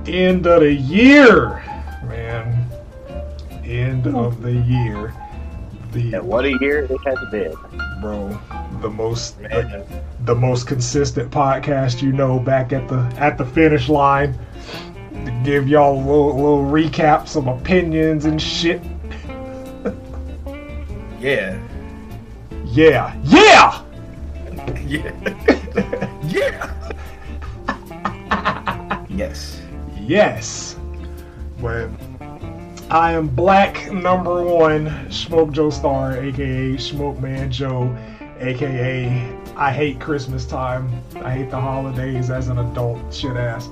End of the year, man. End of the year. And what a year it has been, bro. The most consistent podcast, back at the finish line. To give y'all a little recap, some opinions and shit. Yeah. Yeah. Yeah. Yeah. Yes. Yes. But I am Black Number One, Smoke Joe Star, aka Smoke Man Joe, aka I hate Christmas time. I hate the holidays as an adult, shit ass.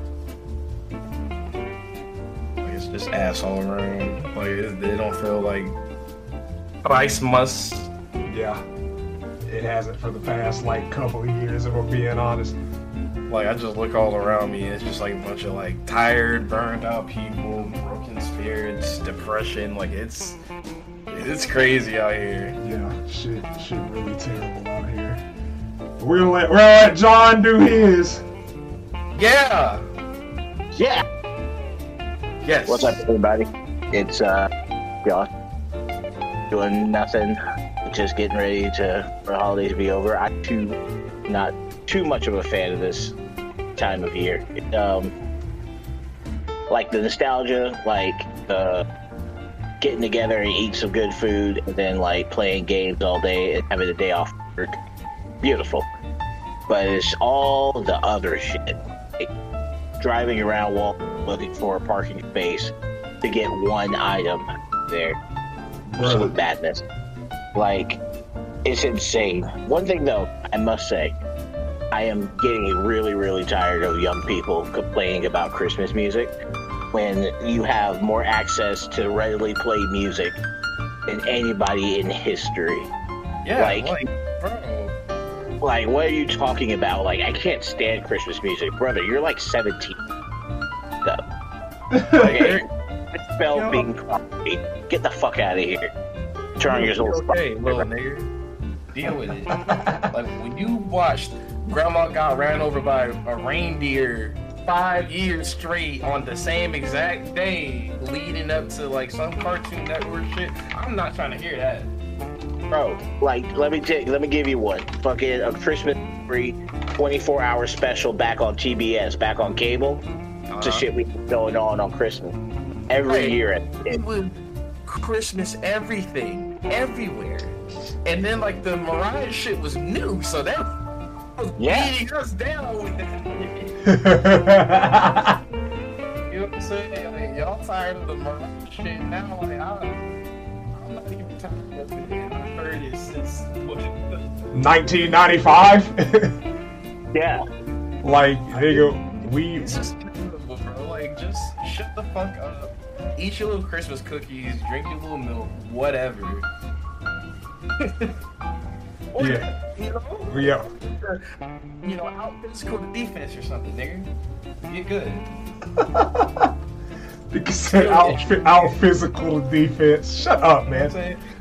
It's just ass all around. They don't feel like Christmas. Yeah. It hasn't for the past couple of years, if we're being honest. I just look all around me and it's just a bunch of tired, burned out people, broken spirits, depression. It's crazy out here. Yeah, shit really terrible out here. We'll let John do his. Yeah. Yeah. Yes. What's up, everybody? It's Josh. Doing nothing. Just getting ready for the holidays to be over. I'm not too much of a fan of this time of year. The nostalgia, the getting together and eating some good food, and then playing games all day and having a day off work. Beautiful. But it's all the other shit. Driving around looking for a parking space to get one item there. Absolute madness. It's insane. One thing though, I must say, I am getting really, really tired of young people complaining about Christmas music when you have more access to readily play music than anybody in history. Yeah, bro. What are you talking about? I can't stand Christmas music. Brother, you're 17. It's spelled being coffee. Get the fuck out of here. Turn your little okay, little nigga. Deal with it. When you watched Grandma got ran over by a reindeer 5 years straight on the same exact day, leading up to some Cartoon Network shit, I'm not trying to hear that. Bro, let me give you one. Fucking a Christmas free 24-hour special back on TBS, back on cable. It's the shit we have going on Christmas. Every year. It was Christmas everything, everywhere. And then the Mariah shit was new, so that was beating us down with that. You know what I'm saying? Y'all tired of the Mariah shit now? I'm not even tired of it. I've heard it since 1995. Yeah. Nigga, it's just inevitable, bro. Just shut the fuck up. Eat your little Christmas cookies, drink your little milk, whatever. Yeah. Out physical the defense or something, nigga. Get good. Nigga said out physical the defense. Shut up, man.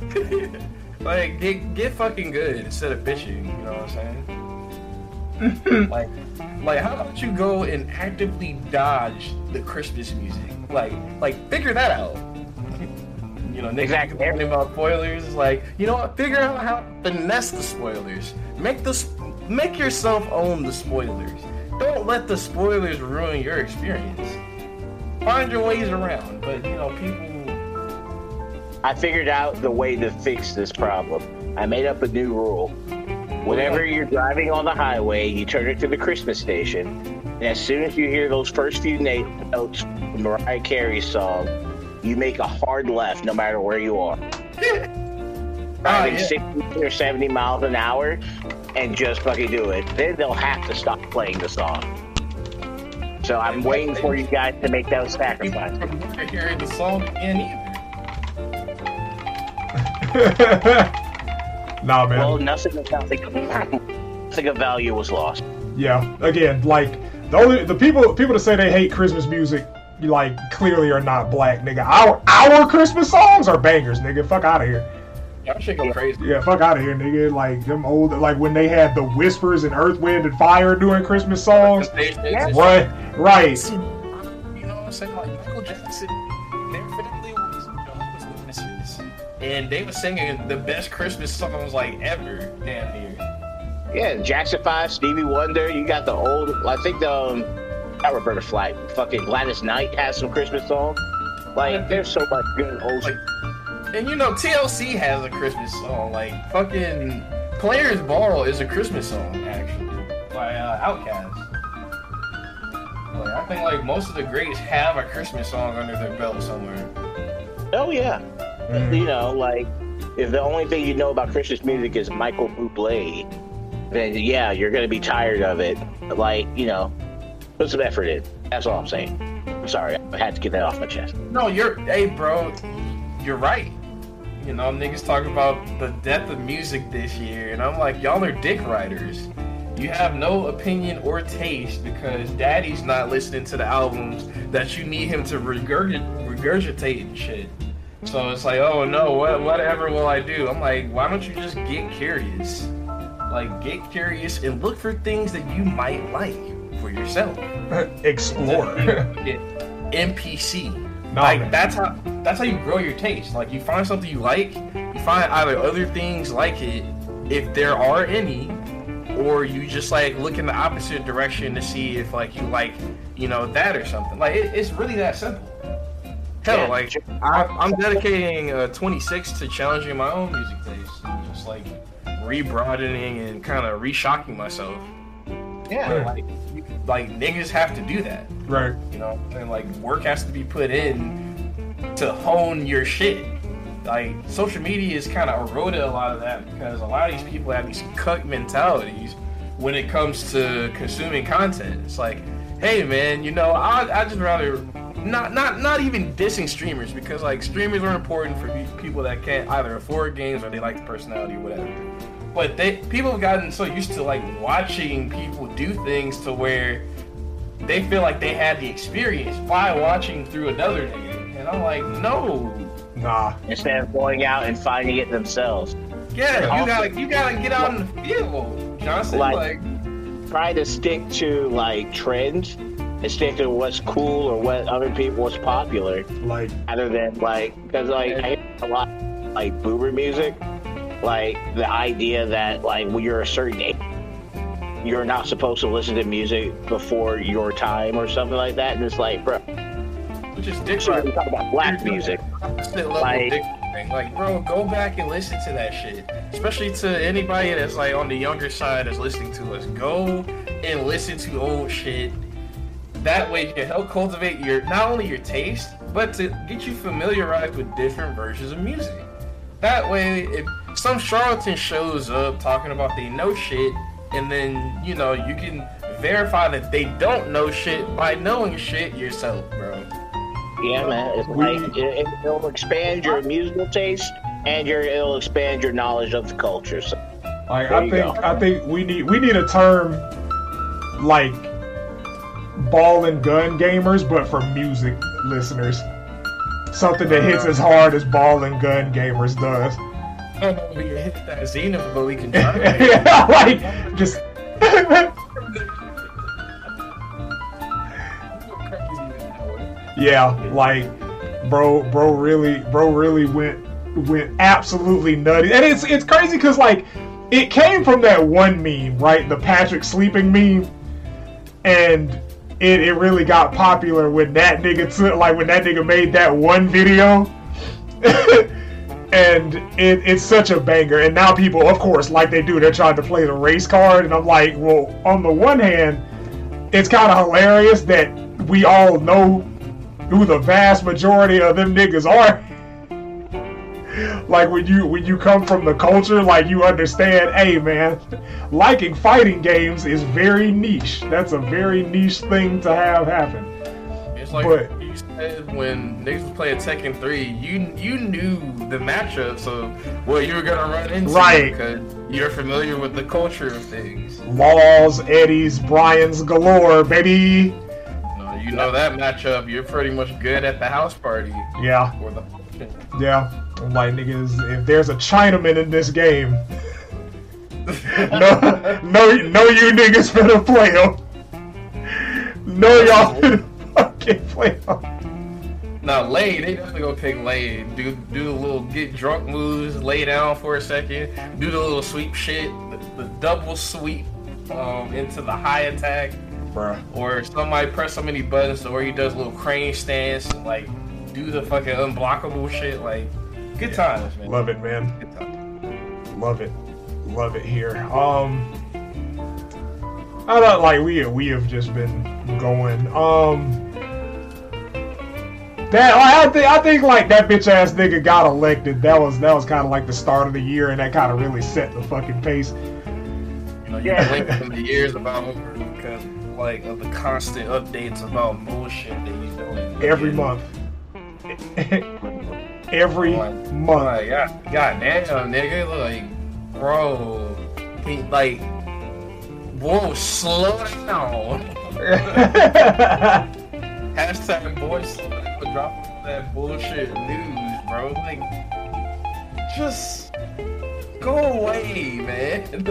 Get fucking good instead of bitching, you know what I'm saying? How about you go and actively dodge the Christmas music? Figure that out. Niggas Exactly. complaining about spoilers. Figure out how to finesse the spoilers. Make yourself own the spoilers. Don't let the spoilers ruin your experience. Find your ways around. But, people... I figured out the way to fix this problem. I made up a new rule. Whenever you're driving on the highway, you turn it to the Christmas station, and as soon as you hear those first few notes from Mariah Carey's song, you make a hard left no matter where you are. Driving 60 or 70 miles an hour, and just fucking do it. Then they'll have to stop playing the song. So I'm waiting for you guys to make those sacrifices. I'm never hearing the song again either. Nah, man. Well, nothing of value was lost. Yeah, again, the people that say they hate Christmas music, clearly are not black, nigga. Our Christmas songs are bangers, nigga. Fuck out of here. Y'all shit go crazy. Yeah, fuck out of here, nigga. Them old, when they had the whispers and Earth, Wind, and Fire doing Christmas songs. Yeah. Right. I'm saying? Like, Michael Jackson, their family was Jehovah's Witnesses. And they were singing the best Christmas songs, like, ever, damn near. Yeah, Jackson 5, Stevie Wonder, you got the old, I think not Roberta Flack, fucking Gladys Knight has some Christmas songs. Like, there's so much good old like, and you know, TLC has a Christmas song. Like, fucking Players Ball is a Christmas song, actually, by Outkast. Like, I think, like, most of the greats have a Christmas song under their belt somewhere. Oh, yeah. You know, like, if the only thing you know about Christmas music is Michael Bublé, then, yeah, you're going to be tired of it. Like, you know, put some effort in. That's all I'm saying. I'm sorry. I had to get that off my chest. No, hey, bro, you're right. You know, niggas talk about the death of music this year, and I'm like, y'all are dick riders. You have no opinion or taste because daddy's not listening to the albums that you need him to regurgitate and shit. So it's like, oh no, whatever will I do? I'm like, why don't you just get curious? Like, get curious and look for things that you might like for yourself. Explore. NPC. No, like, man. that's how you grow your taste. Like, you find something you like, you find either other things like it, if there are any, or you just like look in the opposite direction to see if like you like, you know, that or something. Like, it's really that simple. Hell, like, I'm dedicating 26 to challenging my own music taste, and just like re-broadening and kind of re-shocking myself. Yeah, like niggas have to do that, Right. you know, and like work has to be put in to hone your shit. Like, social media has kind of eroded a lot of that because a lot of these people have these cuck mentalities when it comes to consuming content. It's like, hey man, you know, I just rather not even dissing streamers, because like streamers are important for people that can't either afford games or they like the personality or whatever. But people have gotten so used to like watching people do things to where they feel like they had the experience by watching through another nigga. And I'm like, no. Nah. Instead of going out and finding it themselves. Yeah, you gotta get out in the field, Johnson. Like try to stick to like trends and stick to what's cool or what other people, what's popular. Like, rather than like, because like I hear a lot like boomer music, like the idea that like when you're a certain age, you're not supposed to listen to music before your time or something like that, and it's like, bro, which is dick so riding. we talk about black music. Like, bro, go back and listen to that shit. Especially to anybody that's like on the younger side that's listening to us. Go and listen to old shit. That way you can help cultivate not only your taste, but to get you familiarized with different versions of music. That way, if some charlatan shows up talking about they know shit, and then, you know, you can verify that they don't know shit by knowing shit yourself, bro. Yeah, man. It's like it'll expand your musical taste and it'll expand your knowledge of the culture. So, like, I think we need a term like ball and gun gamers, but for music listeners. Something that hits as hard as ball and gun gamers does. I don't know if we can hit that Zenith, but we can try. Yeah, like just. Yeah, like bro really went absolutely nutty, and it's crazy because like it came from that one meme, right? The Patrick sleeping meme, and it really got popular when that nigga made that one video, and it's such a banger. And now people, of course, like they do, they're trying to play the race card, and I'm like, well, on the one hand, it's kind of hilarious that we all know who the vast majority of them niggas are. Like when you come from the culture, like you understand, hey man, liking fighting games is very niche. That's a very niche thing to have happen. It's like you said when niggas was playing Tekken 3, you knew the matchups of what you were gonna run into, right? Because you're familiar with the culture of things. Laws, Eddies, Bryans galore, baby. You know that matchup, you're pretty much good at the house party. Yeah. Or the function. Yeah. I'm like, niggas, if there's a Chinaman in this game, no, you niggas finna play him. No, y'all. Can't play. Now, lay, they definitely gonna pick lay. Do the little get drunk moves, lay down for a second, do the little sweep shit, the double sweep into the high attack. Bruh. Or somebody press so many buttons or he does a little crane stance, like do the fucking unblockable shit. Like, good times, man. Love it, man. Good times. Love it here. I don't like we have just been going. I think like that bitch ass nigga got elected. That was kind of like the start of the year, and that kind of really set the fucking pace. You know, you blink from the years about over because like of the constant updates about bullshit that he's doing Every month. Every month. Like, God damn, nigga, like, bro, he, like, whoa, slow down. Hashtag boy, slow down for dropping that bullshit news, bro. Like, just go away, man.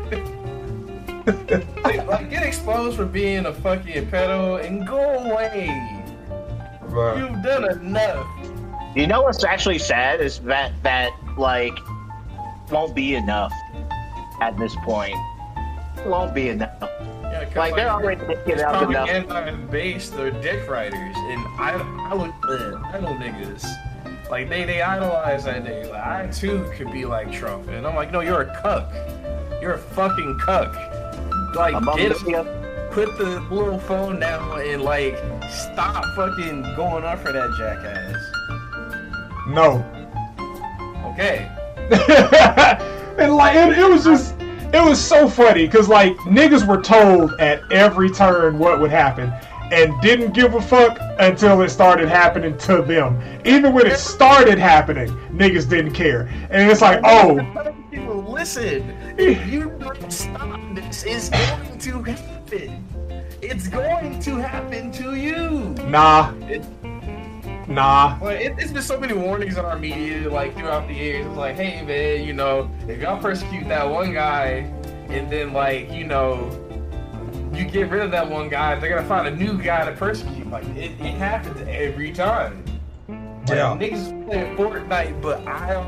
like, get exposed for being a fucking pedo and go away. Bruh. You've done enough. You know what's actually sad is that like won't be enough at this point. Won't be enough. Yeah, Like they're already making out enough. Propaganda based, they're dick riders, and I idol niggas. Like they idolize that nigga. Like I too could be like Trump, and I'm like, no, you're a cuck. You're a fucking cuck. Like put the little phone down and like stop fucking going up for that jackass. No. Okay. And like it was so funny because like niggas were told at every turn what would happen and didn't give a fuck until it started happening to them. Even when it started happening, niggas didn't care. And it's like, oh, listen, if you don't stop this, it's going to happen. It's going to happen to you. Nah. Well, it's been so many warnings in our media, like throughout the years. It's like, hey man, you know, if y'all persecute that one guy, and then like, you know, you get rid of that one guy, they're gonna find a new guy to persecute. Like it happens every time. Like, Yeah. Niggas playing Fortnite, but I don't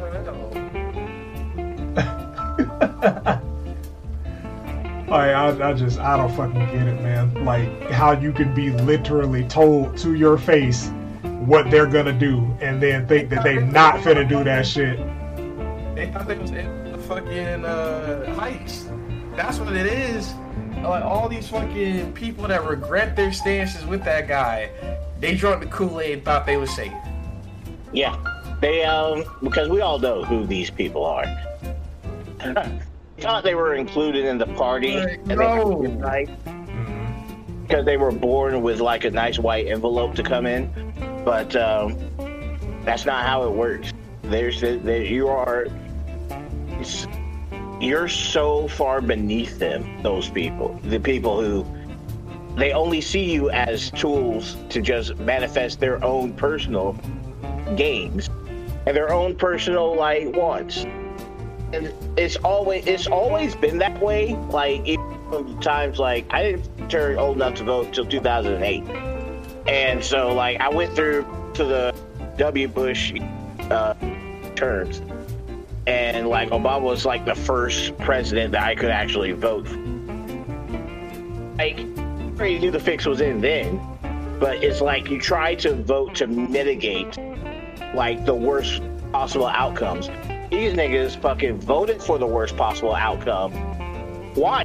know. I don't fucking get it, man. Like how you can be literally told to your face what they're gonna do and then think that they not finna do that shit. They thought they was in the fucking heist. That's what it is. Like all these fucking people that regret their stances with that guy, they drank the Kool-Aid and thought they was safe. Yeah, they because we all know who these people are. Thought they were included in the party, Like, and no. they night because they were born with like a nice white envelope to come in, but that's not how it works. You're so far beneath them. Those people, the people who they only see you as tools to just manifest their own personal gains and their own personal like wants. And it's always been that way. Like even from times like I didn't turn old enough to vote till 2008, and so like I went through to the W. Bush terms, and like Obama was like the first president that I could actually vote for. Like I already knew the fix was in then, but it's like you try to vote to mitigate like the worst possible outcomes. These niggas fucking voted for the worst possible outcome. Why?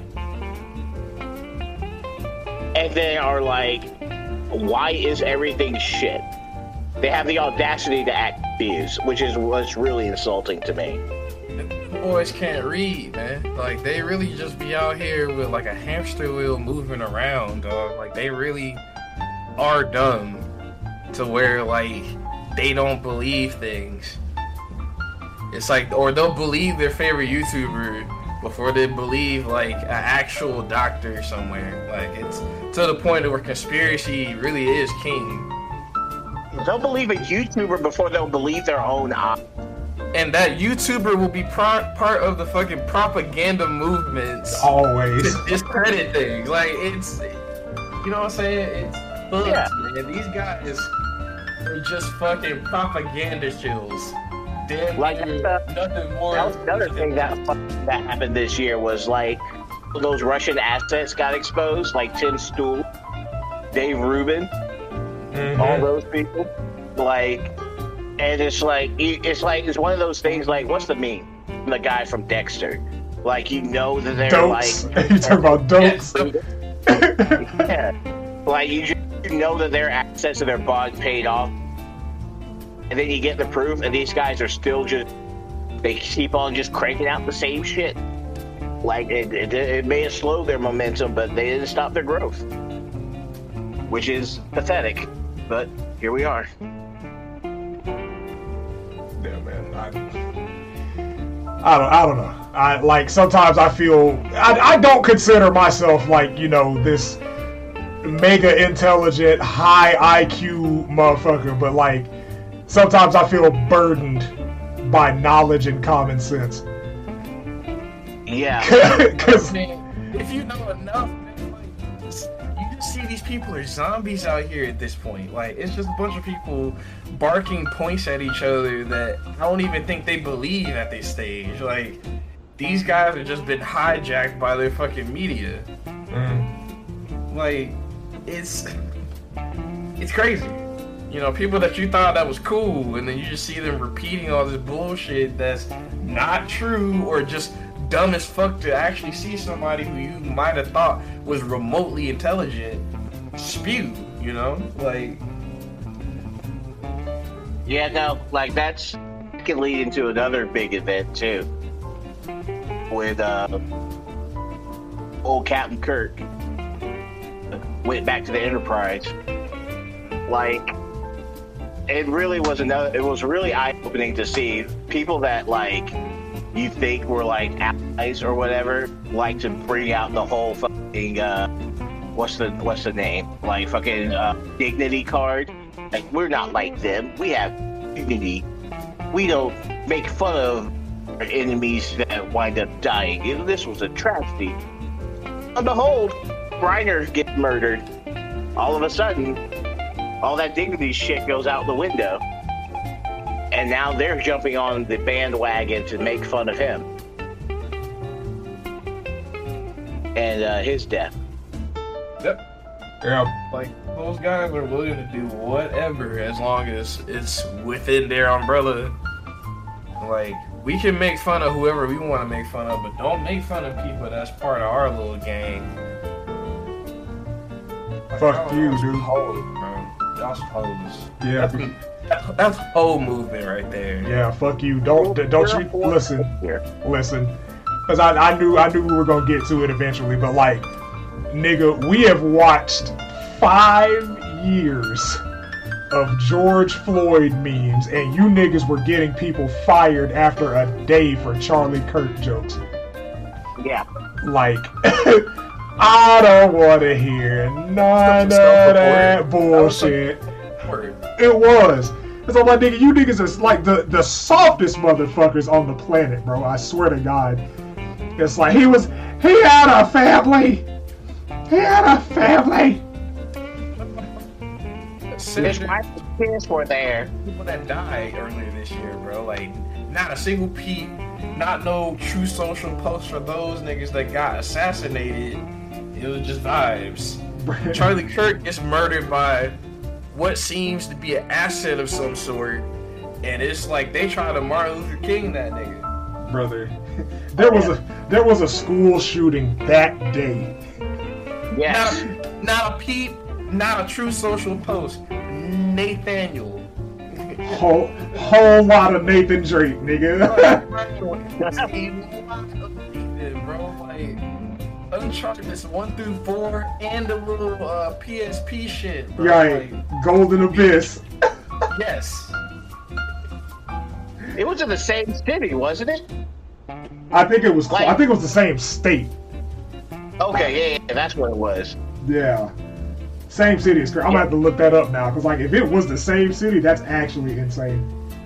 And then are like, why is everything shit? They have the audacity to act confused, which is what's really insulting to me. Boys can't read, man. Like they really just be out here with like a hamster wheel moving around, dog. Like they really are dumb to where like they don't believe things. It's like, or they'll believe their favorite YouTuber before they believe like an actual doctor somewhere. Like it's to the point where conspiracy really is king. They'll believe a YouTuber before they'll believe their own eyes. And that YouTuber will be part of the fucking propaganda movements Always. to discredit things. Like it's, you know what I'm saying? hooks, Yeah. man. These guys are just fucking propaganda chills. Damn, Like, nothing more. That was another thing that happened this year was like those Russian assets got exposed, like Tim Stool, Dave Rubin, all those people. Like, and it's one of those things. Like, what's the meme? The guy from Dexter. Like, you know that they're Dokes. like You talking about dokes? yeah, like you know that their assets and their bond paid off, and then you get the proof, and these guys are still they keep on just cranking out the same shit. Like it may have slowed their momentum, but they didn't stop their growth, which is pathetic. But here we are. Yeah, man. I don't know. I like sometimes I feel I don't consider myself like, you know, this mega intelligent, high IQ motherfucker, but like sometimes I feel burdened by knowledge and common sense. Yeah. Cause if you know enough, man, like, you just see these people are zombies out here at this point. Like, it's just a bunch of people barking points at each other that I don't even think they believe at this stage. Like, these guys have just been hijacked by their fucking media. Like, it's crazy. You know, people that you thought that was cool, and then you just see them repeating all this bullshit that's not true or just dumb as fuck to actually see somebody who you might have thought was remotely intelligent spew, you know? Like, Yeah, no, like that can lead into another big event too, with old Captain Kirk went back to the Enterprise. Like, it really was it was really eye-opening to see people that like you think were like allies or whatever, like to bring out the whole fucking what's the name? Like fucking dignity card. Like, we're not like them. We have dignity. We don't make fun of our enemies that wind up dying. This was a tragedy. And behold, Reiner gets murdered. All of a sudden, all that dignity shit goes out the window. And now they're jumping on the bandwagon to make fun of him. And his death. yep. yeah, Like, those guys are willing to do whatever as long as it's within their umbrella. Like, we can make fun of whoever we want to make fun of, but don't make fun of people that's part of our little gang. Like, Fuck y'all you, some dude. Hoes, bro. Y'all some hoes. yeah, That's whole movement right there. yeah. Fuck you. Don't you listen. Here. Listen, because I knew we were gonna get to it eventually, but like, nigga, we have watched 5 years of George Floyd memes, and you niggas were getting people fired after a day for Charlie Kirk jokes. Yeah. Like, I don't want to hear none of that bullshit. It was. It's all like, nigga, you niggas is like the softest motherfuckers on the planet, bro. I swear to God. It's like, he had a family. He had a family. His wife and kids were there. People that died earlier this year, bro. Like, not a single peep, not no true social post for those niggas that got assassinated. It was just vibes. Charlie Kirk gets murdered by what seems to be an asset of some sort, and it's like they try to Martin Luther King that nigga. Brother, there was a school shooting that day. Yes. Not a peep, not a true social post. Nathaniel. Whole lot of Nathan Drake, nigga. Bro, like, Uncharted 1 through 4 and the little PSP shit, bro. Right, Golden Abyss. Like, yes. It was in the same city, wasn't it? I think it was the same state. Okay, yeah, that's what it was. Yeah. Same city as Kirk. I'm gonna have to look that up now, because like, if it was the same city, that's actually insane.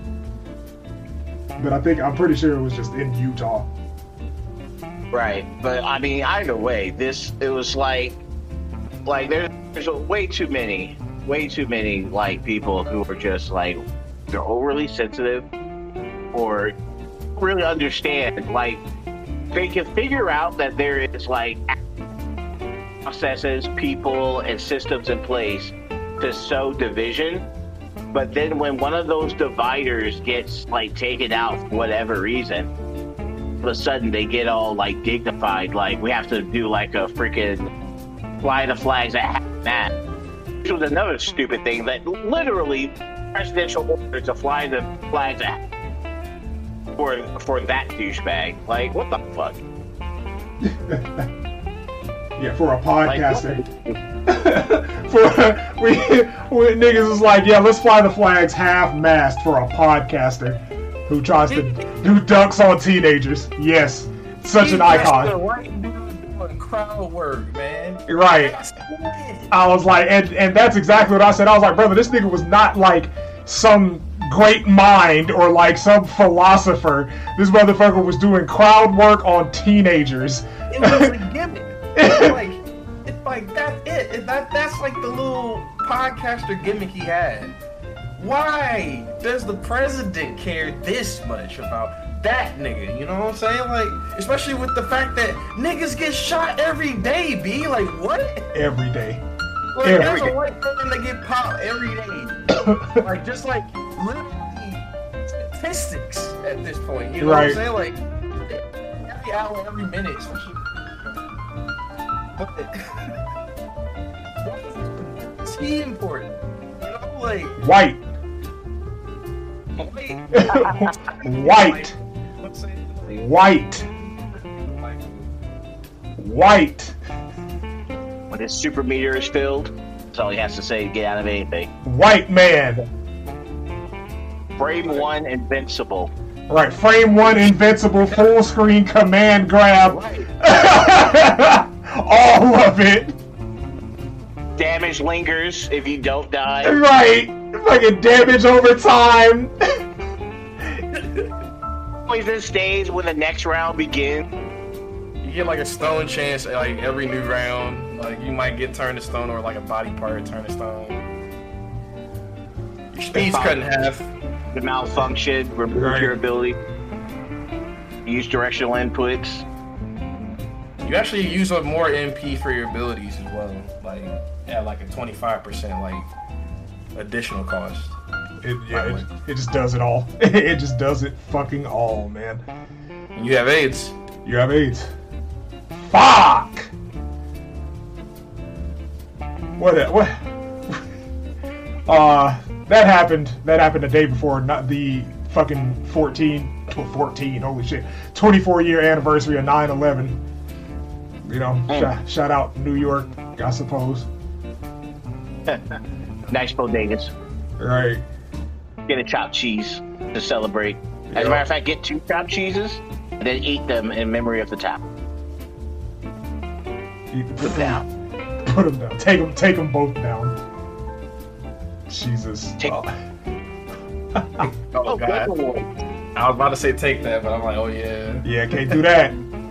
But I'm pretty sure it was just in Utah. Right, but I mean, either way, it was like Like there's way too many like people who are just like they're overly sensitive or really understand. Like they can figure out that there is like processes, people, and systems in place to sow division. But then when one of those dividers gets like taken out for whatever reason, all of a sudden they get all like dignified. Like we have to do like a freaking fly the flags at half-mast. Which was another stupid thing that literally presidential order to fly the flags at for that douchebag. Like what the fuck? Yeah, for a podcaster. we niggas is like, yeah, let's fly the flags half-mast for a podcaster who ducks on teenagers. Yes, such an icon. The right dude doing crowd work, man. Right. I was like, and that's exactly what I said. I was like, brother, this nigga was not like some great mind or like some philosopher. This motherfucker was doing crowd work on teenagers. It was a gimmick. It's like that's it. That's like the little podcaster gimmick he had. Why does the president care this much about that nigga? You know what I'm saying? Like, especially with the fact that niggas get shot every day, B. Like, what? Every day. Like, there's a white person that get popped every day. Like, just like literally statistics at this point. You know what I'm saying? Like, every hour, every minute, especially. Is he important? You know, like white. White. When his super meter is filled, that's all he has to say to get out of anything. White man. Frame 1 invincible. Right, frame 1 invincible, full screen command grab. Right. All of it. Damage lingers if you don't die. Right. Fucking damage over time. Poison stays when the next round begins. You get like a stone chance like every new round. Like you might get turned to stone or like a body part turned to stone. Your speed's cut in half. The malfunction, remove your ability. Use directional inputs. You actually use up more MP for your abilities as well. Like at like a 25% like additional cost. It just does it all. It just does it fucking all, man. And you have AIDS. You have AIDS. Fuck! What? That happened the day before, not the fucking 14, holy shit, 24-year anniversary of 9/11. You know, shout out New York, I suppose. Nice bodegas. Right. Get a chopped cheese to celebrate. As a matter of fact, get 2 chopped cheeses and then eat them in memory of the top. Put them down. Put them down. Take them both down. Jesus. Oh God. I was about to say take that, but I'm like, oh yeah. Yeah, can't do that.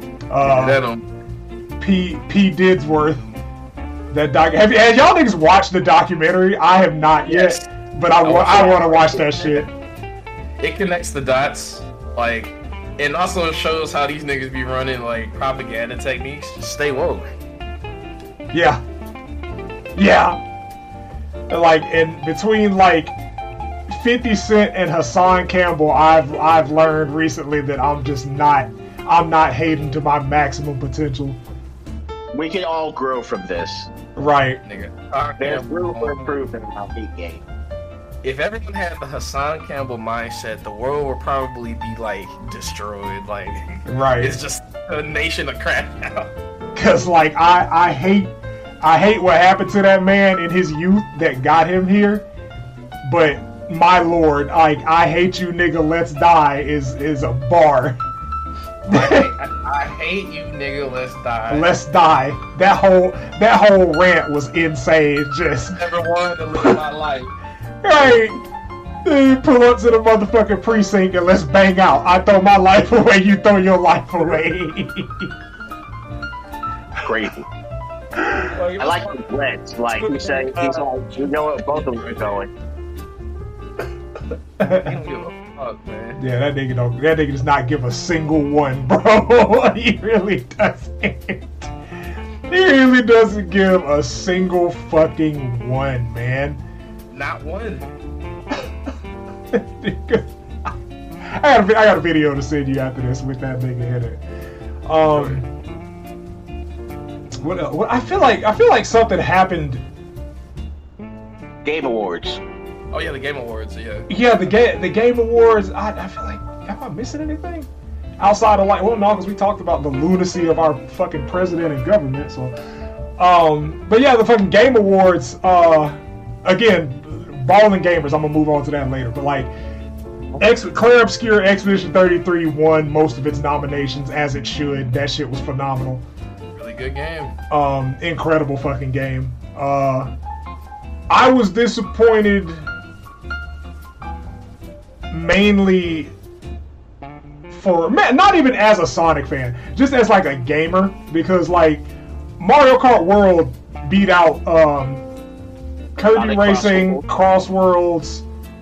P. Didsworth. That have y'all niggas watched the documentary? I have not yet, but I want to watch that shit. It connects the dots, like, and also shows how these niggas be running like propaganda techniques. Just stay woke. Yeah. Like in between like 50 Cent and Hassan Campbell, I've learned recently that I'm not hating to my maximum potential. We can all grow from this. Right. Nigga. There's room for improvement in our beat game. If everyone had the Hassan Campbell mindset, the world would probably be like destroyed. Like, right. It's just a nation of crap now. Cause like I hate what happened to that man in his youth that got him here. But my lord, like I hate you, nigga. Let's die is a bar. I hate you, nigga. Let's die. Let's die. That whole rant was insane. Just never wanted to live my life. Right. You pull up to the motherfucking precinct and let's bang out. I throw my life away. You throw your life away. Crazy. I like the blitz. Like you say, he's like, you know what both of them are going. He don't give a fuck, man. Yeah, that nigga does not give a single one, bro. He really doesn't. He really doesn't give a single fucking one, man. Not one. I got a video to send you after this with that nigga in it. What else? I feel like something happened. Game Awards. Oh yeah, the Game Awards. Yeah. Yeah, the Game Awards. I feel like, am I missing anything? Outside of like, well, no, because we talked about the lunacy of our fucking president and government. So, but yeah, the fucking Game Awards. Again, balling gamers. I'm gonna move on to that later. But like, Clair Obscur Expedition 33 won most of its nominations, as it should. That shit was phenomenal. Really good game. Incredible fucking game. I was disappointed mainly for, not even as a Sonic fan, just as like a gamer, because like Mario Kart World beat out Kirby Sonic Racing, Crossworlds.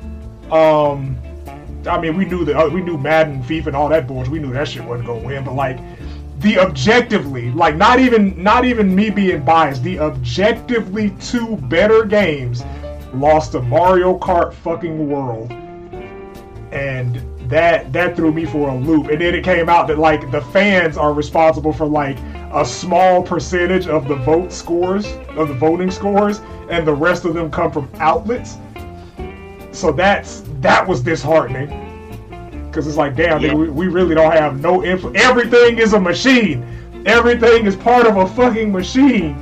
I mean, we knew Madden, FIFA, and all that bullshit. We knew that shit wasn't gonna win, but like the objectively, like not even me being biased, the objectively two better games lost to Mario Kart fucking World, and that threw me for a loop. And then it came out that like the fans are responsible for like a small percentage of the voting scores, and the rest of them come from outlets. So that was disheartening, because it's like, damn, yeah. we really don't have no info. Everything is a machine. Everything is part of a fucking machine.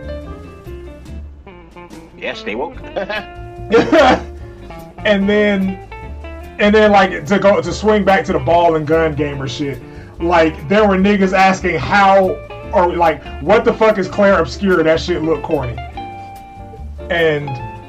Yes, they woke. and then like to swing back to the ball and gun gamer shit. Like there were niggas asking how, or like, what the fuck is Clair Obscur? That shit look corny. And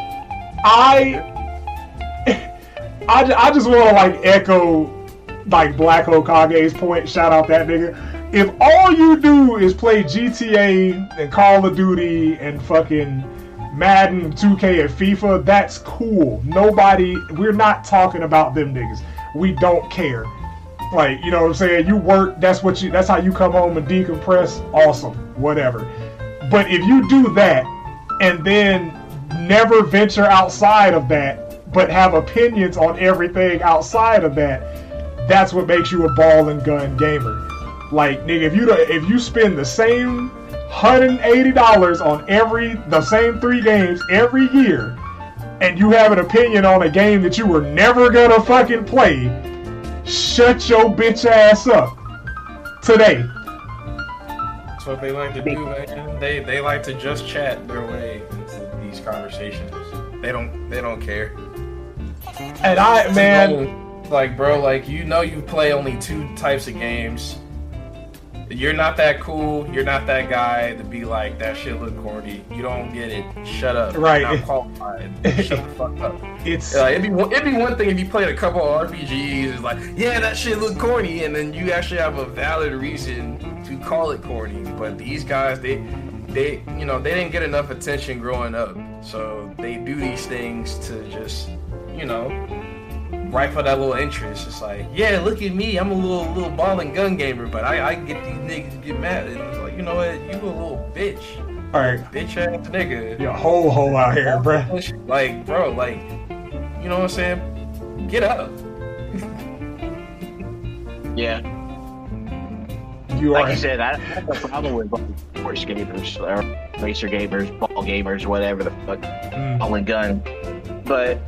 I just want to like echo like Black Hokage's point. Shout out that nigga. If all you do is play GTA and Call of Duty and fucking Madden, 2K, and FIFA, that's cool. We're not talking about them niggas. We don't care. Like, you know what I'm saying? You work, that's how you come home and decompress. Awesome. Whatever. But if you do that and then never venture outside of that, but have opinions on everything outside of that, that's what makes you a ball and gun gamer. Like, nigga, if you spend the same $180 on the same 3 games every year, and you have an opinion on a game that you were never gonna fucking play, shut your bitch ass up today. That's what they like to do, man. They like to just chat their way into these conversations. They don't care. And like, bro, like, you know, you play only 2 types of games. You're not that cool. You're not that guy to be like, that shit look corny. You don't get it. Shut up. Right. You're not qualified. Shut the fuck up. It'd be one thing if you played a couple of RPGs. It's like, yeah, that shit look corny, and then you actually have a valid reason to call it corny. But these guys, they you know, they didn't get enough attention growing up, so they do these things to just, you know, rifle that little interest. It's like, yeah, look at me, I'm a little ball and gun gamer, but I get these niggas to get mad. And it's like, you know what, you a little bitch. Alright. Bitch ass nigga. You're a hole out here, bruh. Like, bro, like, you know what I'm saying? Get up. Yeah. Like you said, I have a problem with sports gamers, or racer gamers, ball gamers, whatever the fuck, ball and gun. But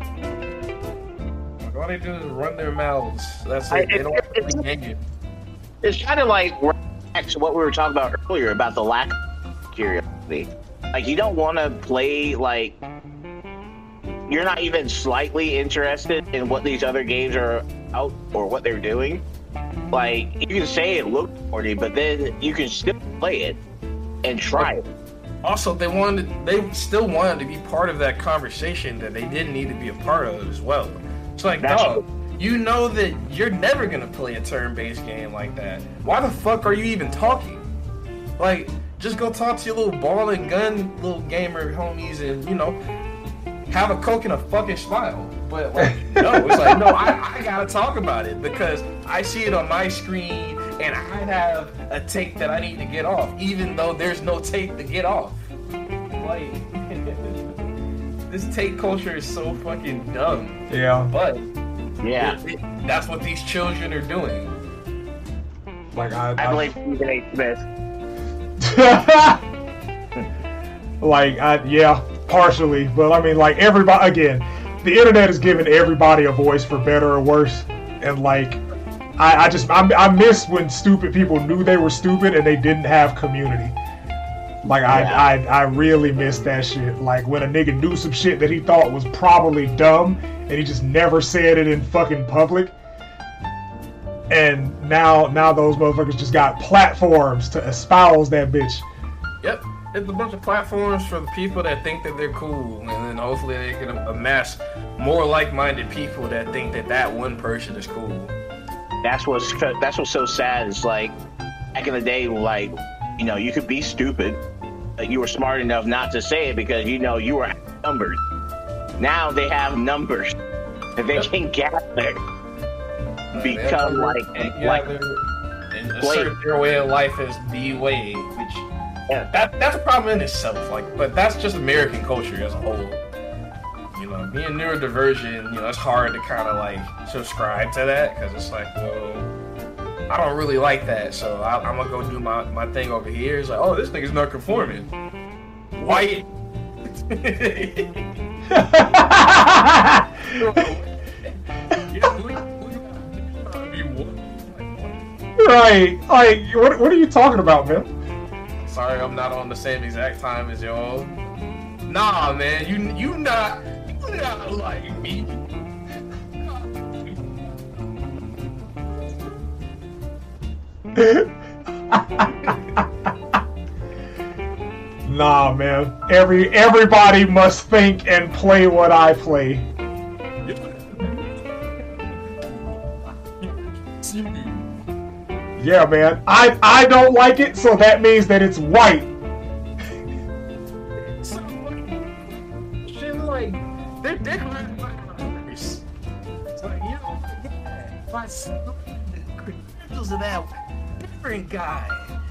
all they do is run their mouths. That's it. They don't really hang it. It's kind of like back to what we were talking about earlier about the lack of curiosity. Like, you don't want to play, like, you're not even slightly interested in what these other games are out or what they're doing. Like, you can say it looked corny, but then you can still play it and try it. Also, they still wanted to be part of that conversation that they didn't need to be a part of as well. It's like, dog, you know that you're never gonna play a turn-based game like that. Why the fuck are you even talking? Like, just go talk to your little ball and gun little gamer homies and, you know, have a Coke and a fucking smile. But like, no, it's like, no, I gotta talk about it because I see it on my screen and I have a take that I need to get off, even though there's no take to get off. Like, this take culture is so fucking dumb. Yeah. But Yeah. that's what these children are doing. Like I blame Stephen A. Smith. Like, yeah, partially, but I mean, like, everybody, again, the internet is giving everybody a voice for better or worse, and like, I miss when stupid people knew they were stupid and they didn't have community. Like, Yeah. I really miss that shit. Like, when a nigga knew some shit that he thought was probably dumb, and he just never said it in fucking public. And now those motherfuckers just got platforms to espouse that bitch. Yep, it's a bunch of platforms for the people that think that they're cool, and then hopefully they can amass more like-minded people that think that that one person is cool. That's what's so sad. Is like back in the day, like, you know, you could be stupid, but you were smart enough not to say it because you know you were numbered. Now they have numbers that they can gather, become like and assert their way of life as the way, which that's a problem in itself. Like, but that's just American culture as a whole. You know, being neurodivergent, you know, it's hard to kind of like subscribe to that because it's like, well, I don't really like that, so I'm gonna go do my thing over here. It's like, oh, this nigga's not conforming. White. Right. Like, what are you talking about, man? Sorry, I'm not on the same exact time as y'all. Nah, man, you not like me. Nah, man. Everybody must think and play what I play. Yeah, man. I don't like it, so that means that it's white. Shit, like, they're decorated by colors. So, you know, by the credentials of that different guy.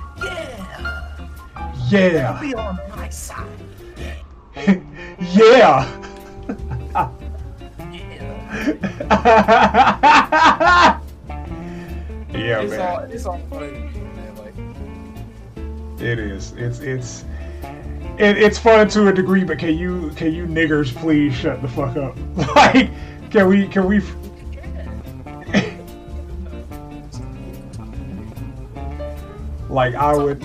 Yeah. Be on my side. Yeah. Yeah, man. It's all funny to me, man. Like, It is. It's fun to a degree, but can you niggers please shut the fuck up? Like, can we? Like, I would.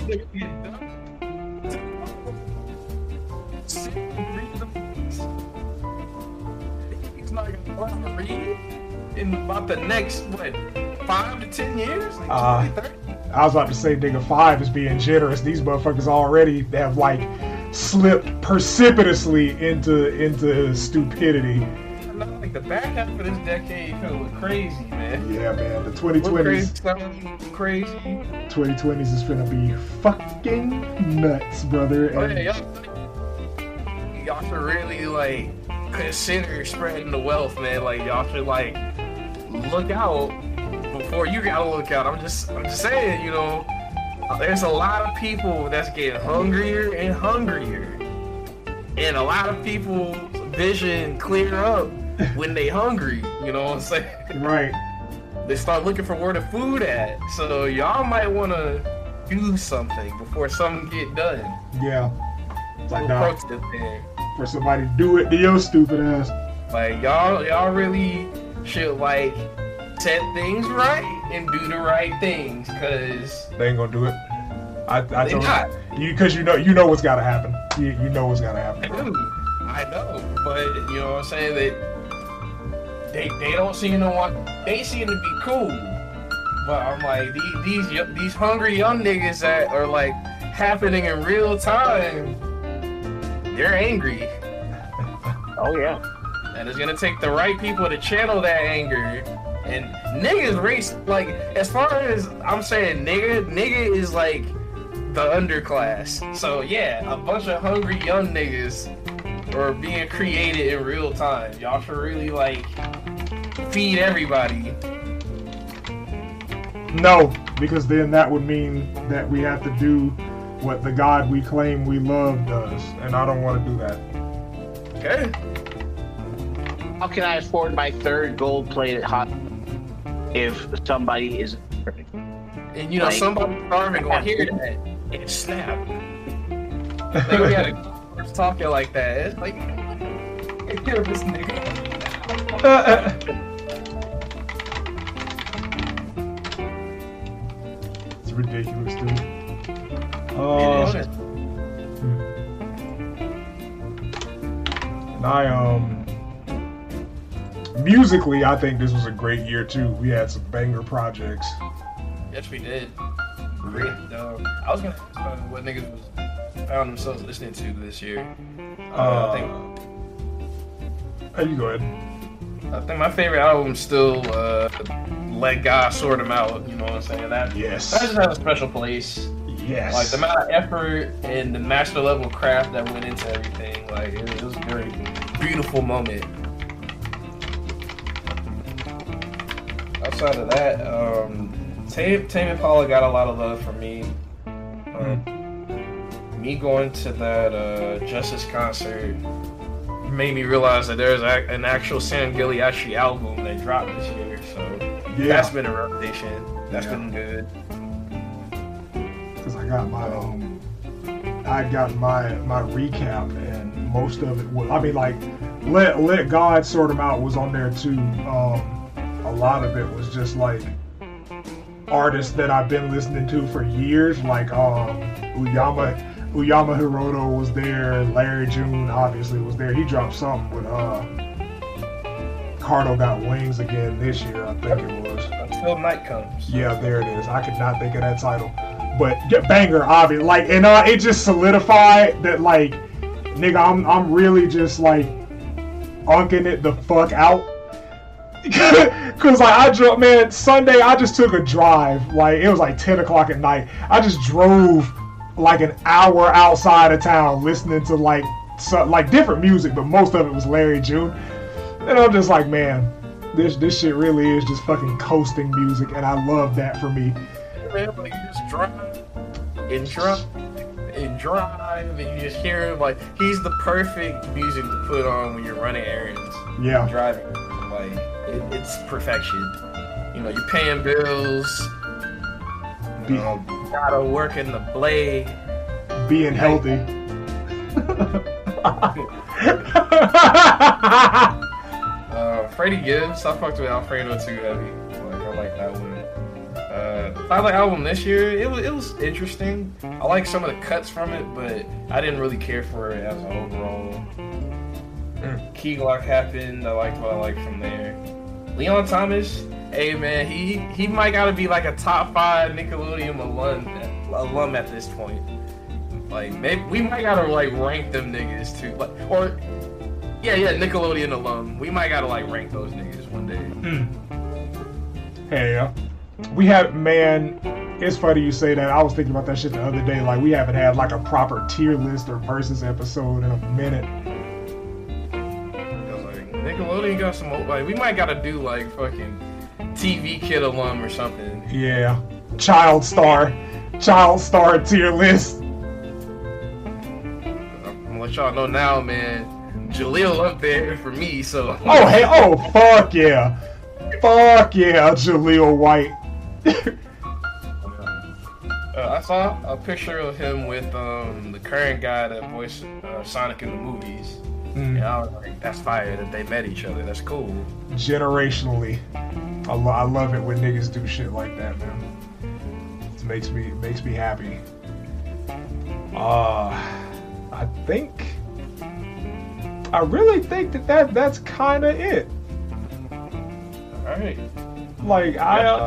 He's not gonna learn to read in about the next 5 to 10 years. Like 20, 30. I was about to say, nigga, 5 is being generous. These motherfuckers already have like slipped precipitously into stupidity. Like the back half of this decade was crazy, man. Yeah, man. The 2020s. Crazy. 2020s is gonna be fucking nuts, brother. Oh, And yeah, y'all should really like consider spreading the wealth, man. Like y'all should like look out before you gotta look out. I'm just saying, you know, there's a lot of people that's getting hungrier and hungrier, and a lot of people's vision clear up when they hungry. You know what I'm saying? right. They start looking for where the food at. So y'all might want to do something before something get done. Yeah. It's like, Little nah, protest there. for somebody to do it to your stupid ass. Like y'all really should like set things right and do the right things, cause They ain't gonna do it. I they told not. you, because you know what's gotta happen. You know what's gotta happen. I know, but you know what I'm saying, that they don't seem to want. They seem to be cool, but I'm like these hungry young niggas that are like happening in real time. They're angry, Oh yeah. and it's gonna take the right people to channel that anger. And niggas race, like, as far as I'm saying, nigga is like the underclass. So yeah, a bunch of hungry young niggas are being created in real time. Y'all should really like feed everybody. No, because then that would mean that we have to do what the God we claim we love does, and I don't want to do that. Okay. How can I afford my third gold-plated hot if somebody is And you know, somebody starving gonna hear that and snap. Like we had a talking like that. It's like, hear this nigga. It's ridiculous, dude. And musically, I think this was a great year too. We had some banger projects. Yes, we did. Great. I was gonna ask what niggas found themselves listening to this year. I think. You go ahead. I think my favorite album still Let God Sort 'Em Out. You know what I'm saying? That Yes. That just has a special place. Yes. Like the amount of effort and the master level craft that went into everything. Like it was a very beautiful moment. Outside of that, Tame Impala got a lot of love from me. Me going to that Justice concert made me realize that there's an actual Sam Gilly album that dropped this year. So that's been a revelation. That's been good. Because I got my recap, and most of it was, I mean, like, Let God Sort 'Em Out was on there too. A lot of it was just like artists that I've been listening to for years, like Uyama Hiroto was there, Larry June obviously was there. He dropped something with Cardo Got Wings again this year, I think it was. Until Night Comes. Yeah, there it is. I could not think of that title. But banger, obvious. Like, and it just solidified that, like, nigga, I'm really just like unking it the fuck out. Cause like Sunday I just took a drive. Like it was like 10 o'clock at night. I just drove like an hour outside of town listening to like different music, but most of it was Larry June. And I'm just like, man, this shit really is just fucking coasting music, and I love that for me. Man, like you just drive and you just hear him. Like he's the perfect music to put on when you're running errands. Yeah. Driving. Like it's perfection. You know, you're paying bills. You gotta work in the blade. Being healthy. Freddie Gibbs, I fucked with Alfredo too heavy. Like I like that one. Tyler album this year, it was interesting. I like some of the cuts from it, but I didn't really care for it as an overall. Key Glock happened. I liked what I liked from there. Leon Thomas, hey man, he might gotta be like a top 5 Nickelodeon alum at this point. Like maybe we might gotta like rank them niggas too. Like, or Nickelodeon alum. We might gotta like rank those niggas one day. Hey, we have, man. It's funny you say that. I was thinking about that shit the other day. Like we haven't had like a proper tier list or versus episode in a minute. Nickelodeon got some, like, we might gotta do, like, fucking TV Kid alum or something. Yeah. Child star tier list. I'm gonna let y'all know now, man. Jaleel up there for me, so. Fuck yeah. Fuck yeah, Jaleel White. I saw a picture of him with the current guy that voiced Sonic in the movies. And I was like, that's fire that they met each other. That's cool. Generationally, I love it when niggas do shit like that, man. It makes me happy. I really think that's kind of it. All right. Like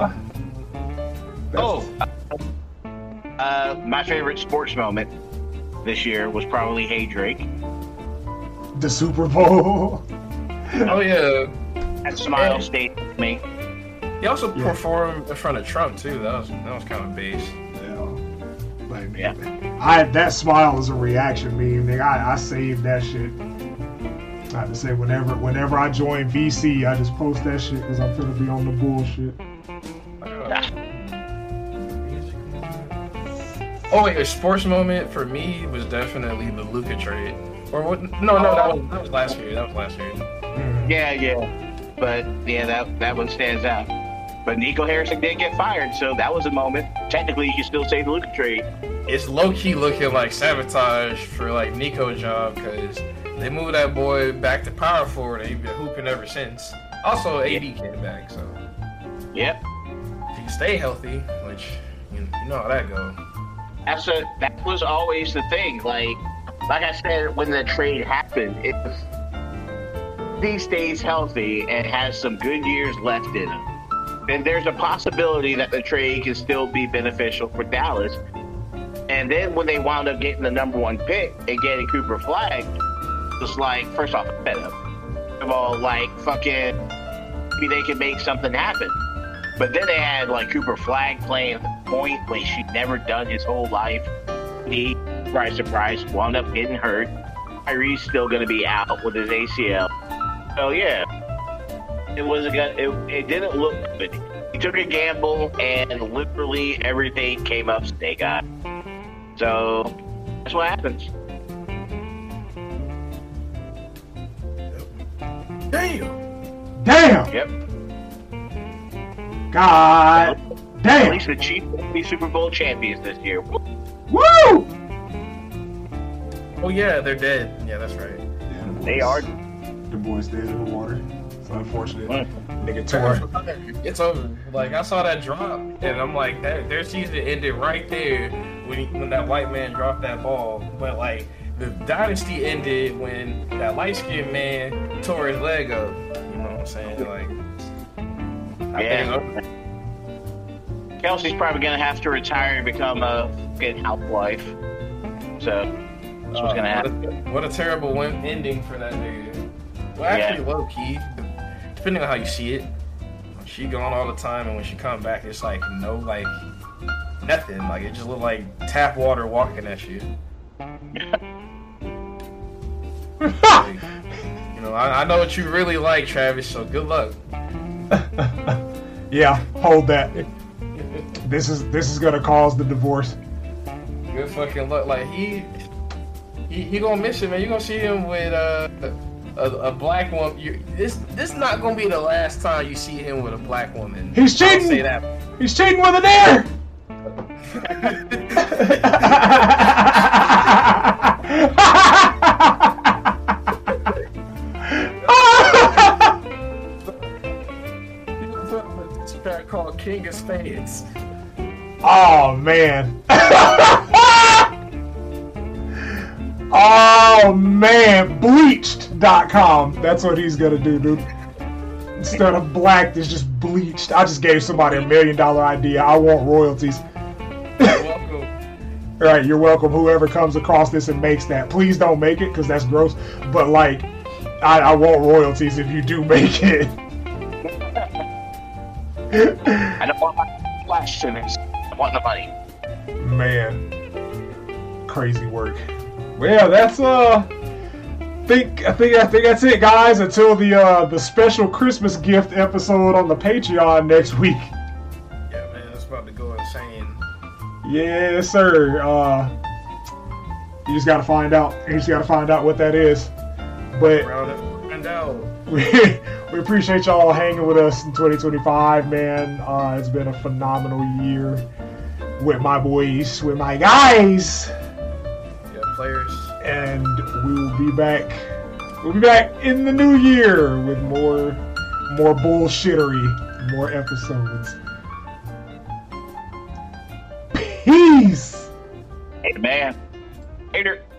my favorite sports moment this year was probably Hey Drake. The Super Bowl. Oh yeah. That smile stayed with me. He also performed in front of Trump too. That was kind of bass. Yeah. Like, Yeah. that smile is a reaction meme, nigga. I saved that shit. I have to say, whenever I join VC, I just post that shit because I'm finna be on the bullshit. Oh wait, a sports moment for me was definitely the Luka trade. Or what? No, that was last year. Yeah. But yeah, that one stands out. But Nico Harrison did get fired, so that was a moment. Technically, you can still say the Luka trade. It's low key looking like sabotage for like Nico's job because they moved that boy back to power forward and he's been hooping ever since. Also, AD came back, so Yep. if he can stay healthy, which you know how that goes. That was always the thing. Like I said, when the trade happened, if he stays healthy and has some good years left in him, then there's a possibility that the trade can still be beneficial for Dallas. And then when they wound up getting the number 1 pick and getting Cooper Flag, it's like, first off, I'm fed up. First of all, like, fucking, maybe they can make something happen. But then they had, like, Cooper Flag playing at the point when she'd never done his whole life. He, surprise, wound up getting hurt. Kyrie's still going to be out with his ACL. So, yeah. It didn't look good. He took a gamble, and literally everything came up snake eye. So that's what happens. Damn. Yep. God At damn. least the Chiefs will be Super Bowl champions this year. Woo! Oh yeah, they're dead. Yeah, that's right. Yeah, They are. The boys dead in the water. It's unfortunate. Mm. Nigga tore. It's over. Like I saw that drop, and I'm like, their season ended right there when that white man dropped that ball. But like the dynasty ended when that light skinned man tore his leg up. You know what I'm saying? Like, I think Kelsey's probably gonna have to retire and become a fucking housewife. So that's what's gonna happen. What a terrible ending for that nigga. Well, actually, low key, depending on how you see it, she gone all the time, and when she come back, it's like like nothing. Like it just look like tap water walking at you. Like, you know, I know what you really like, Travis. So good luck. Yeah, hold that. This is gonna cause the divorce. Good fucking luck. Like he gonna miss it, man. You gonna see him with a black woman. This is not gonna be the last time you see him with a black woman. He's cheating. I'll say that. He's cheating with an air. This track called King of Spades. Oh man. Oh man. Bleached.com. That's what he's gonna do, dude. Instead of black, it's just bleached. I just gave somebody $1 million idea. I want royalties. You're welcome. Right, you're welcome. Whoever comes across this and makes that, please don't make it because that's gross. But like, I want royalties if you do make it. I don't want my flash to this. I want the money. Man, crazy work. Well, yeah, that's I think that's it, guys. Until the special Christmas gift episode on the Patreon next week. Yeah, man, it's about to go insane. Yes, sir. You just gotta find out. You just gotta find out what that is. But Find out. we appreciate y'all hanging with us in 2025, man. It's been a phenomenal year with my boys, with my guys. Yeah, players. And we will be back. We'll be back in the new year with more bullshittery, more episodes. Peace. Hey, man. Later.